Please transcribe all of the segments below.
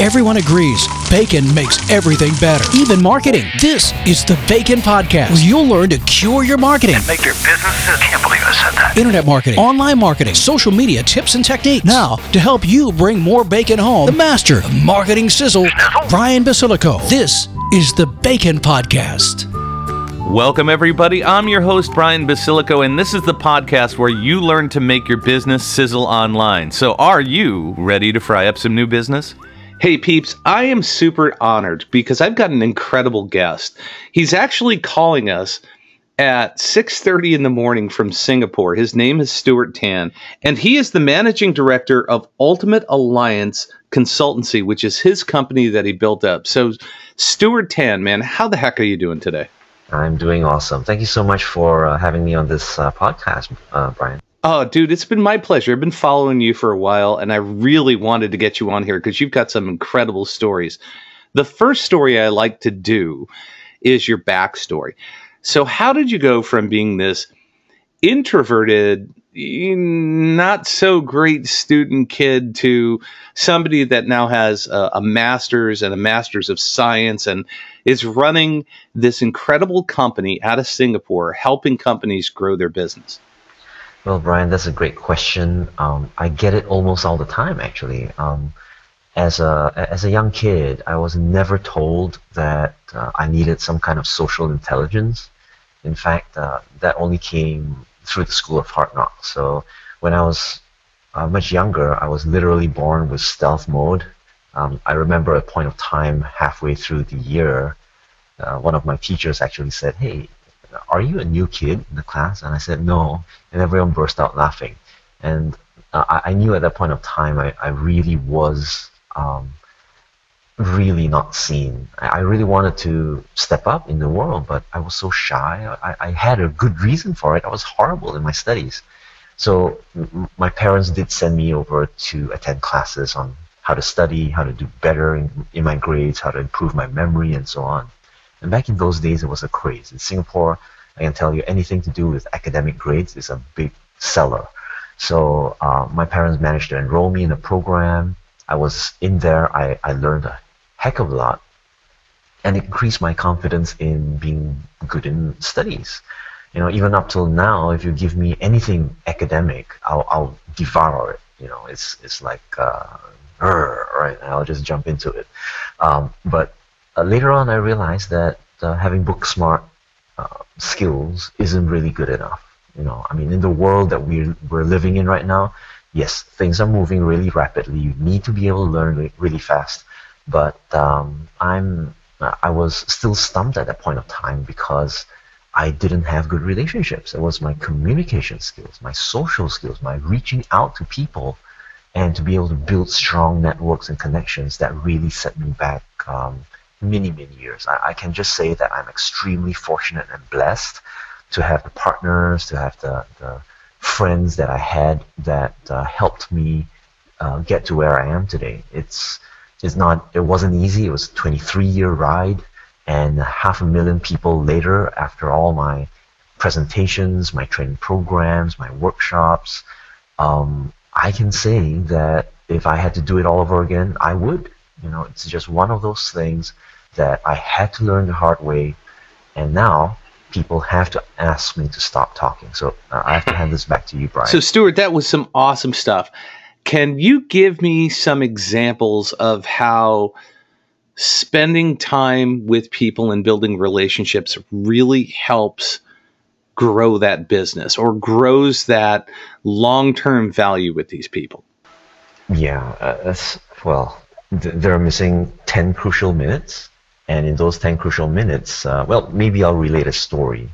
Everyone agrees bacon makes everything better, even marketing. This is the Bacon Podcast, where you'll learn to cure your marketing. And make your business. I can't believe I said that. Internet marketing, online marketing, social media tips and techniques. Now, to help you bring more bacon home, the master of marketing sizzle, Brian Basilico. This is the Bacon Podcast. Welcome, everybody. I'm your host, Brian Basilico, and this is the podcast where you learn to make your business sizzle online. So are you ready to fry up some new business? Hey peeps, I am super honored because I've got an incredible guest. He's actually calling us at 6:30 in the morning from Singapore. His name is Stuart Tan, and he is the managing director of Ultimate Alliance Consultancy, which is his company that he built up. So Stuart Tan, man, how the heck are you doing today? I'm doing awesome. Thank you so much for having me on this podcast, Brian. Oh, dude, it's been my pleasure. I've been following you for a while, and I really wanted to get you on here because you've got some incredible stories. The first story I like to do is your backstory. So how did you go from being this introverted, not so great student kid to somebody that now has a master's and a master's of science and is running this incredible company out of Singapore, helping companies grow their business? Well, Brian, that's a great question. I get it almost all the time, actually. As a young kid, I was never told that I needed some kind of social intelligence. In fact, that only came through the School of Hard Knocks. So when I was much younger, I was literally born with stealth mode. I remember at a point of time halfway through the year, one of my teachers actually said, "Hey, are you a new kid in the class?" And I said, "No." And everyone burst out laughing. And I knew at that point of time I really was really not seen. I really wanted to step up in the world, but I was so shy. I had a good reason for it. I was horrible in my studies. So my parents did send me over to attend classes on how to study, how to do better in my grades, how to improve my memory, and so on. And back in those days, it was a craze. In Singapore, I can tell you anything to do with academic grades is a big seller. So my parents managed to enroll me in a program. I was in there. I learned a heck of a lot, and it increased my confidence in being good in studies. You know, even up till now, if you give me anything academic, I'll devour it. You know, it's like right? I'll just jump into it. But later on, I realized that having book smart skills isn't really good enough. You know, I mean, in the world that we're living in right now, yes, things are moving really rapidly. You need to be able to learn really fast. But I was still stumped at that point of time because I didn't have good relationships. It was my communication skills, my social skills, my reaching out to people, and to be able to build strong networks and connections that really set me back many years. I can just say that I'm extremely fortunate and blessed to have the partners, to have the friends that I had that helped me get to where I am today. It wasn't easy. It was a 23-year ride, and 500,000 people later, after all my presentations, my training programs, my workshops, I can say that if I had to do it all over again, I would. You know, it's just one of those things that I had to learn the hard way, and now people have to ask me to stop talking. So I have to hand this back to you, Brian. So Stuart, that was some awesome stuff. Can you give me some examples of how spending time with people and building relationships really helps grow that business or grows that long-term value with these people? Yeah, they're missing 10 crucial minutes. And in those 10 crucial minutes, maybe I'll relate a story.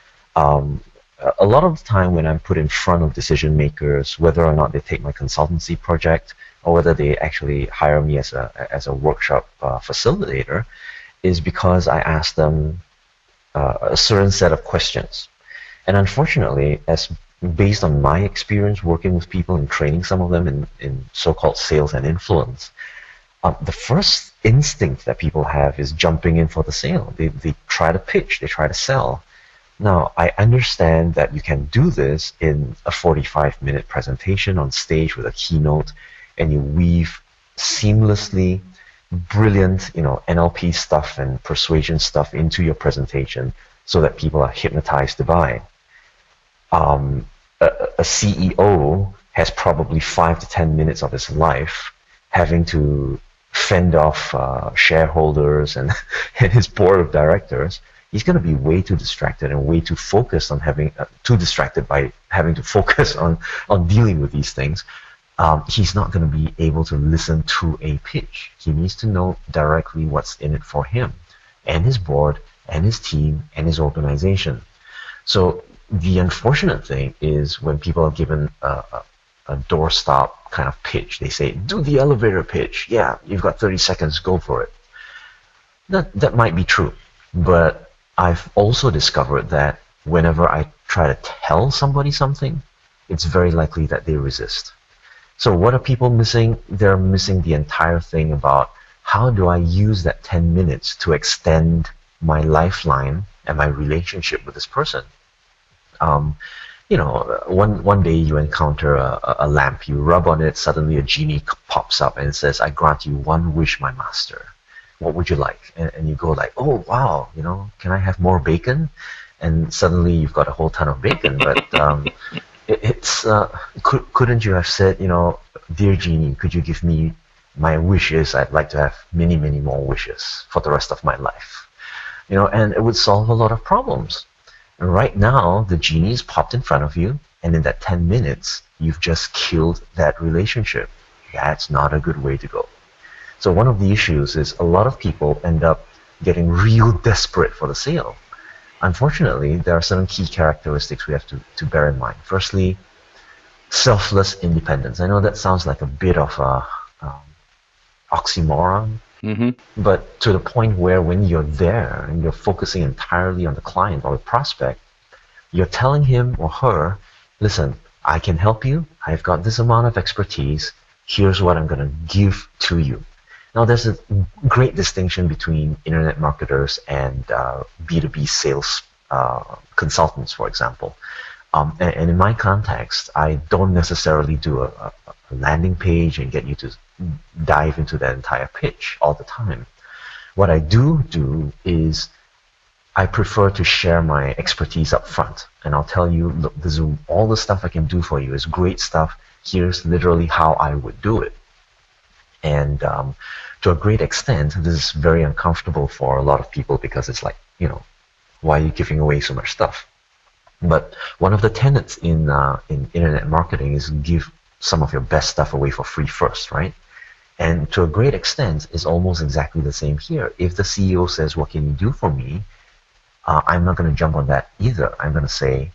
A lot of the time when I'm put in front of decision makers, whether or not they take my consultancy project or whether they actually hire me as a workshop facilitator, is because I ask them a certain set of questions. And unfortunately, based on my experience working with people and training some of them in so-called sales and influence, the first instinct that people have is jumping in for the sale. They try to pitch, they try to sell. Now, I understand that you can do this in a 45-minute presentation on stage with a keynote, and you weave seamlessly brilliant, NLP stuff and persuasion stuff into your presentation so that people are hypnotized to buy. A CEO has probably 5 to 10 minutes of his life having to fend off shareholders and his board of directors. He's going to be way too distracted and way too focused on too distracted by having to focus on dealing with these things. He's not going to be able to listen to a pitch. He needs to know directly what's in it for him and his board and his team and his organization. So the unfortunate thing is when people are given a doorstop kind of pitch, they say, do the elevator pitch. Yeah, you've got 30 seconds, go for it. That might be true, but I've also discovered that whenever I try to tell somebody something, it's very likely that they resist. So what are people missing? They're missing the entire thing about how do I use that 10 minutes to extend my lifeline and my relationship with this person. One day you encounter a lamp, you rub on it, suddenly a genie pops up and says, I grant you one wish, my master. What would you like? And you go like, oh, wow, can I have more bacon? And suddenly you've got a whole ton of bacon. But couldn't you have said, dear genie, could you give me my wishes? I'd like to have many, many more wishes for the rest of my life. And it would solve a lot of problems. And right now, the genie's popped in front of you, and in that 10 minutes, you've just killed that relationship. That's not a good way to go. So one of the issues is a lot of people end up getting real desperate for the sale. Unfortunately, there are certain key characteristics we have to bear in mind. Firstly, selfless independence. I know that sounds like a bit of a oxymoron, but to the point where when you're there and you're focusing entirely on the client or the prospect, you're telling him or her, listen, I can help you. I've got this amount of expertise. Here's what I'm going to give to you. Now, there's a great distinction between internet marketers and B2B sales consultants, for example. And in my context, I don't necessarily do a landing page and get you to dive into that entire pitch all the time. What I do is I prefer to share my expertise up front. And I'll tell you, look, this is all the stuff I can do for you. It's great stuff. Here's literally how I would do it. And to a great extent, this is very uncomfortable for a lot of people because it's like, why are you giving away so much stuff? But one of the tenets in internet marketing is give some of your best stuff away for free first, right? And to a great extent, it's almost exactly the same here. If the CEO says, what can you do for me? I'm not going to jump on that either. I'm going to say,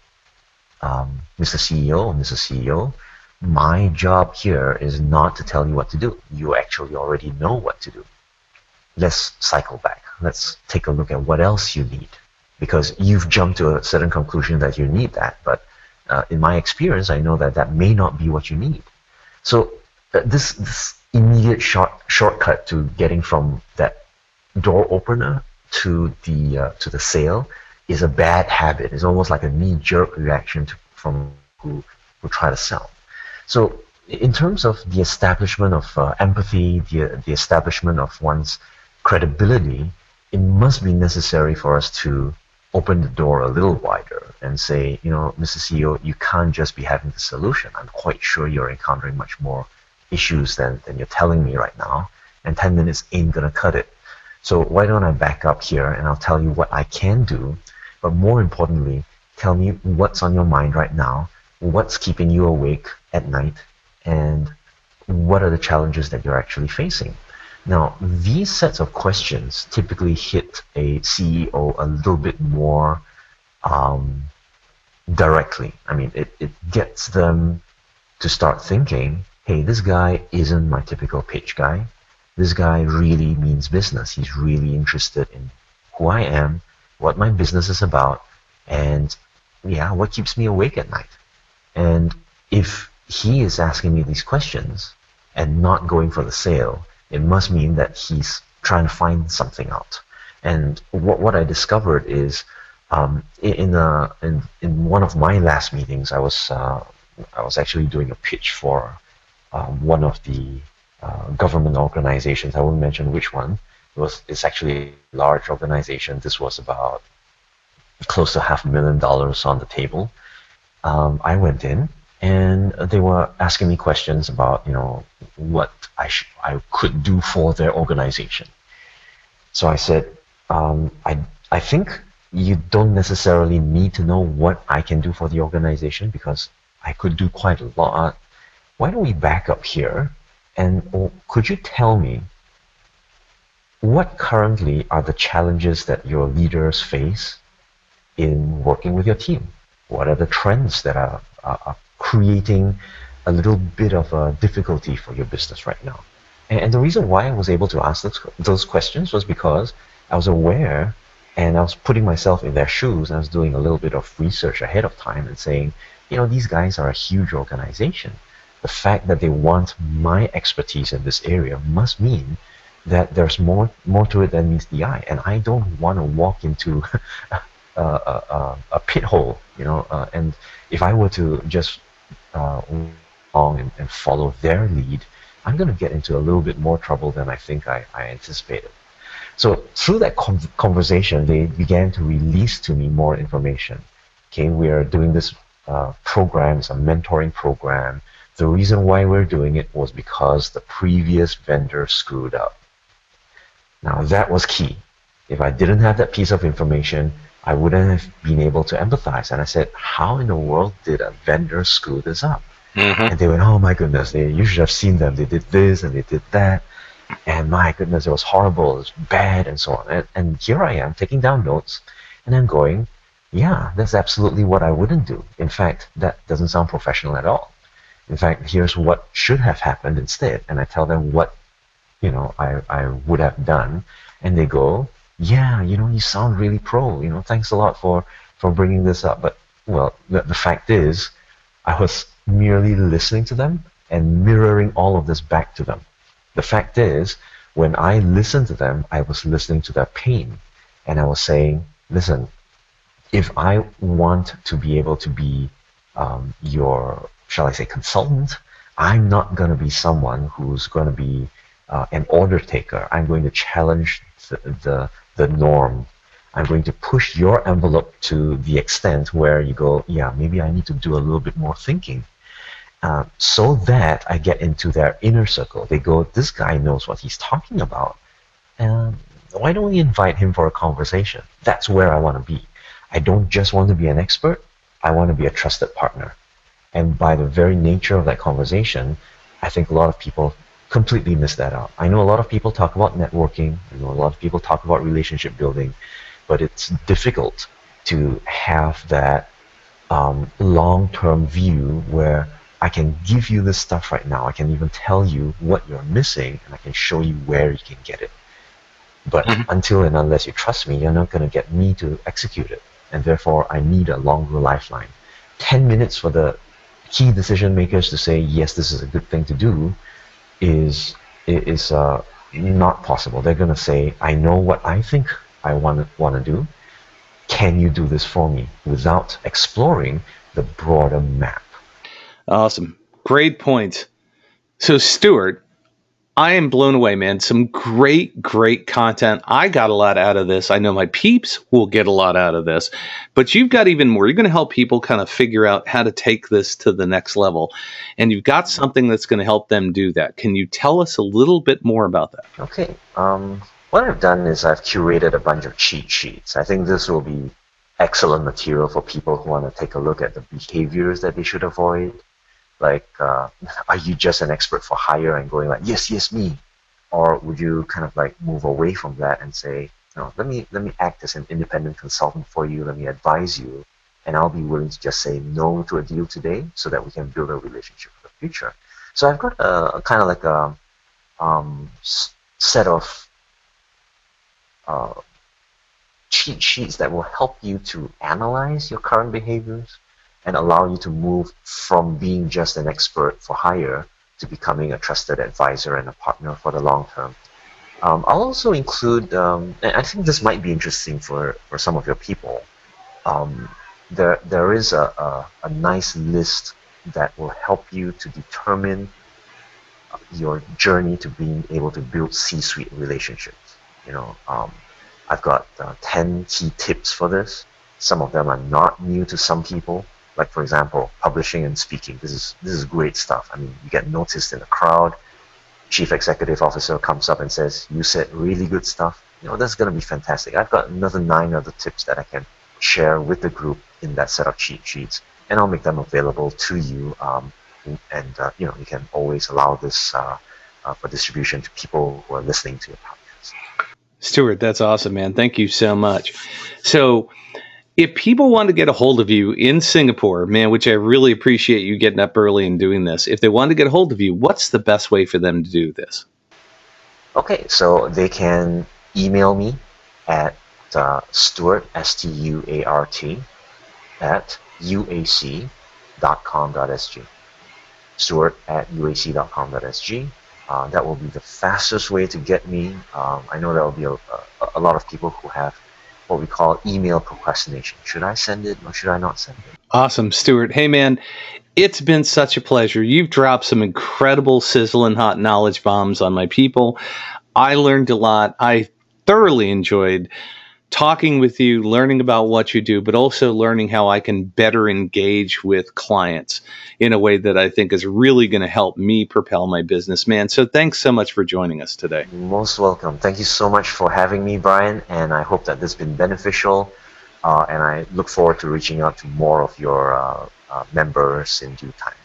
Mr. CEO, Mrs. CEO, my job here is not to tell you what to do. You actually already know what to do. Let's cycle back. Let's take a look at what else you need. Because you've jumped to a certain conclusion that you need that. But in my experience, I know that may not be what you need. So this immediate shortcut to getting from that door opener to the sale is a bad habit. It's almost like a knee-jerk reaction from who try to sell. So in terms of the establishment of empathy, the establishment of one's credibility, it must be necessary for us to open the door a little wider and say, Mr. CEO, you can't just be having the solution. I'm quite sure you're encountering much more issues than you're telling me right now, and 10 minutes ain't gonna cut it. So why don't I back up here and I'll tell you what I can do, but more importantly, tell me what's on your mind right now, what's keeping you awake at night, and what are the challenges that you're actually facing. Now, these sets of questions typically hit a CEO a little bit more directly. I mean, it gets them to start thinking, hey, this guy isn't my typical pitch guy. This guy really means business. He's really interested in who I am, what my business is about, and what keeps me awake at night. And if he is asking me these questions and not going for the sale, it must mean that he's trying to find something out. And what I discovered is in one of my last meetings, I was actually doing a pitch for one of the government organizations. I won't mention which one. It's actually a large organization. This was about close to $500,000 on the table. I went in, and they were asking me questions about, what I could do for their organization. So I said, I think you don't necessarily need to know what I can do for the organization, because I could do quite a lot. Why don't we back up here, and could you tell me what currently are the challenges that your leaders face in working with your team? What are the trends that are creating a little bit of a difficulty for your business right now? And the reason why I was able to ask those questions was because I was aware, and I was putting myself in their shoes, and I was doing a little bit of research ahead of time and saying, these guys are a huge organization. The fact that they want my expertise in this area must mean that there's more to it than meets the eye, and I don't want to walk into a pit hole, and if I were to just along and follow their lead, I'm going to get into a little bit more trouble than I think I anticipated. So through that conversation, they began to release to me more information. Okay, we are doing this program, it's a mentoring program. The reason why we're doing it was because the previous vendor screwed up. Now that was key. If I didn't have that piece of information, I wouldn't have been able to empathize. And I said, how in the world did a vendor screw this up? Mm-hmm. And they went, oh my goodness, you should have seen them. They did this and they did that. And my goodness, it was horrible, it was bad, and so on. And here I am taking down notes, and I'm going, yeah, that's absolutely what I wouldn't do. In fact, that doesn't sound professional at all. In fact, here's what should have happened instead. And I tell them what, I would have done. And they go, yeah, you sound really pro. Thanks a lot for bringing this up. But, well, the fact is, I was merely listening to them and mirroring all of this back to them. The fact is, when I listened to them, I was listening to their pain. And I was saying, listen, if I want to be able to be your, shall I say, consultant, I'm not going to be someone who's going to be an order taker. I'm going to challenge the norm. I'm going to push your envelope to the extent where you go, yeah, maybe I need to do a little bit more thinking. So that I get into their inner circle. They go, this guy knows what he's talking about. Why don't we invite him for a conversation? That's where I want to be. I don't just want to be an expert. I want to be a trusted partner. And by the very nature of that conversation, I think a lot of people completely miss that out. I know a lot of people talk about networking. I know a lot of people talk about relationship building. But it's difficult to have that long-term view where I can give you this stuff right now. I can even tell you what you're missing, and I can show you where you can get it. But until and unless you trust me, you're not going to get me to execute it. And therefore, I need a longer lifeline. 10 minutes for the key decision makers to say, yes, this is a good thing to do, is not possible. They're going to say, I know what I think I want to do. Can you do this for me? Without exploring the broader map. Awesome. Great point. So, Stuart, I am blown away, man. Some great content. I got a lot out of this. I know my peeps will get a lot out of this, but you've got even more. You're going to help people kind of figure out how to take this to the next level, and you've got something that's going to help them do that. Can you tell us a little bit more about that? Okay. What I've done is I've curated a bunch of cheat sheets. I think this will be excellent material for people who want to take a look at the behaviors that they should avoid. Like, are you just an expert for hire and going like, yes, me? Or would you kind of like move away from that and say, no, let me act as an independent consultant for you, let me advise you, and I'll be willing to just say no to a deal today so that we can build a relationship for the future. So I've got a kind of like a set of cheat sheets that will help you to analyze your current behaviors and allow you to move from being just an expert for hire to becoming a trusted advisor and a partner for the long term. I'll also include, and I think this might be interesting for some of your people, there is a nice list that will help you to determine your journey to being able to build C-suite relationships. I've got 10 key tips for this. Some of them are not new to some people. Like, for example, publishing and speaking. This is great stuff. I mean, you get noticed in a crowd. Chief executive officer comes up and says, "You said really good stuff." That's going to be fantastic. I've got another 9 other tips that I can share with the group in that set of cheat sheets, and I'll make them available to you. You can always allow this for distribution to people who are listening to your podcast. Stuart, that's awesome, man. Thank you so much. So, if people want to get a hold of you in Singapore, man, which I really appreciate you getting up early and doing this, if they want to get a hold of you, what's the best way for them to do this? Okay, so they can email me at Stuart, Stuart, at uac.com.sg. Stuart at uac.com.sg. That will be the fastest way to get me. I know there will be a lot of people who have what we call email procrastination. Should I send it or should I not send it? Awesome, Stuart. Hey, man, it's been such a pleasure. You've dropped some incredible sizzling hot knowledge bombs on my people. I learned a lot. I thoroughly enjoyed talking with you, learning about what you do, but also learning how I can better engage with clients in a way that I think is really going to help me propel my business, man. So thanks so much for joining us today. Most welcome. Thank you so much for having me, Brian, and I hope that this has been beneficial, and I look forward to reaching out to more of your members in due time.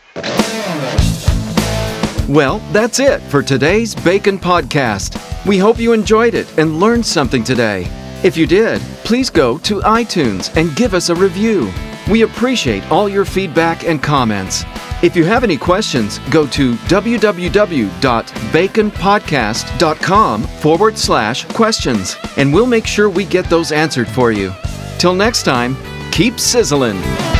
Well, that's it for today's Bacon Podcast. We hope you enjoyed it and learned something today. If you did, please go to iTunes and give us a review. We appreciate all your feedback and comments. If you have any questions, go to www.baconpodcast.com/questions, and we'll make sure we get those answered for you. Till next time, keep sizzling.